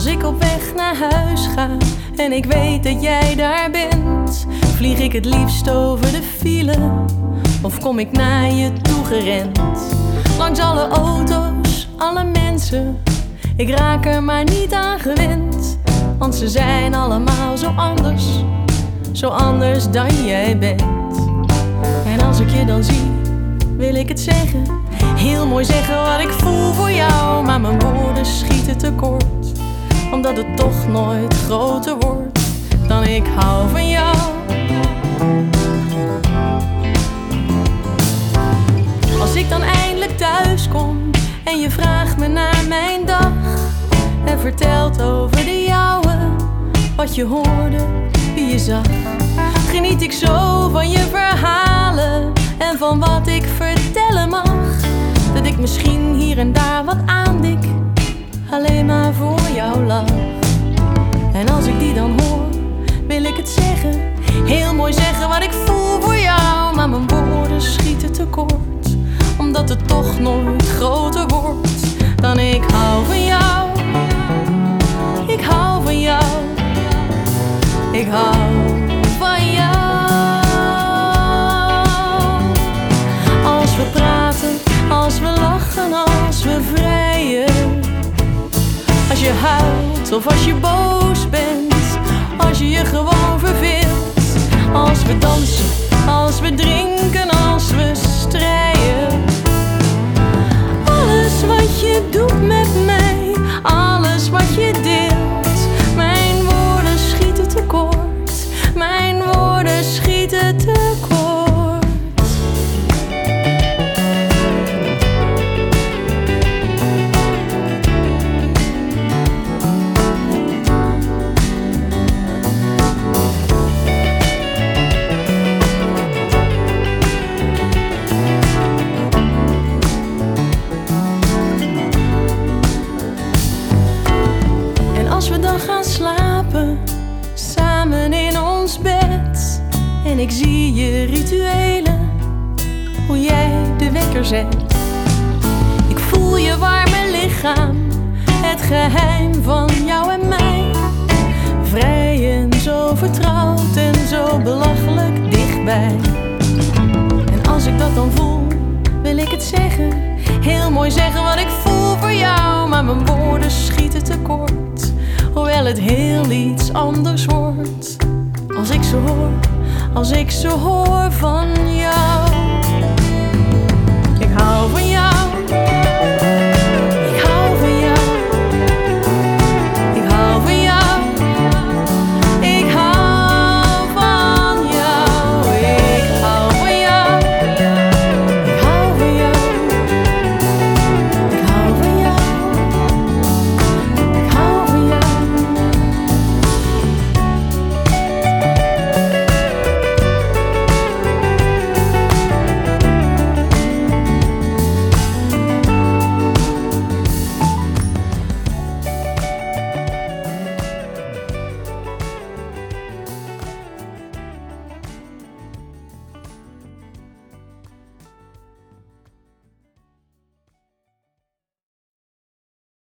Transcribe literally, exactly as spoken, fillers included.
Als ik op weg naar huis ga en ik weet dat jij daar bent, vlieg ik het liefst over de file of kom ik naar je toe gerend. Langs alle auto's, alle mensen, ik raak er maar niet aan gewend. Want ze zijn allemaal zo anders, zo anders dan jij bent. En als ik je dan zie, wil ik het zeggen, heel mooi zeggen wat ik voel voor jou. Maar mijn woorden schieten tekort, omdat het toch nooit groter wordt dan ik hou van jou. Als ik dan eindelijk thuis kom en je vraagt me naar mijn dag en vertelt over de jouwe, wat je hoorde, wie je zag, geniet ik zo van je verhalen en van wat ik vertellen mag, dat ik misschien hier en daar wat aandik, alleen maar voor jou lach. En als ik die dan hoor, wil ik het zeggen, heel mooi zeggen wat ik voel voor jou. Maar mijn woorden schieten tekort, omdat het toch nooit groter wordt dan ik hou van jou. Ik hou van jou. Ik hou van jou. Als we praten, als we lachen, als we vrijen. Als je huilt of als je boos bent, als je je gewoon verveelt. Als we dansen, als we drinken, als we strijden. Alles wat je doet met mij, alles wat je deelt. Mijn woorden schieten tekort, mijn woorden schieten tekort. Als we dan gaan slapen, samen in ons bed, en ik zie je rituelen, hoe jij de wekker zet. Ik voel je warme lichaam, het geheim van jou en mij. Vrij en zo vertrouwd en zo belachelijk dichtbij. En als ik dat dan voel, wil ik het zeggen, heel mooi zeggen wat ik voel voor jou. Maar mijn woorden schieten tekort, hoewel het heel iets anders wordt. Als ik ze hoor, als ik ze hoor van jou.